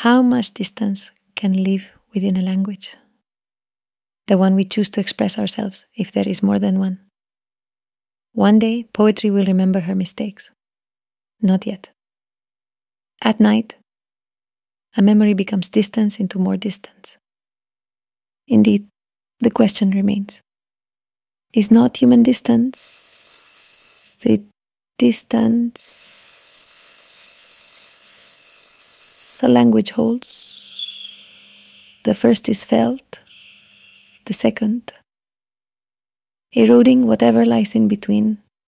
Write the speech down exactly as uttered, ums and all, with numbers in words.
how much distance can live within a language? The one we choose to express ourselves, if there is more than one. One day, poetry will remember her mistakes. Not yet. At night, a memory becomes distance into more distance. Indeed, the question remains. Is not human distance the distance a language holds? The first is felt, the second, eroding whatever lies in between,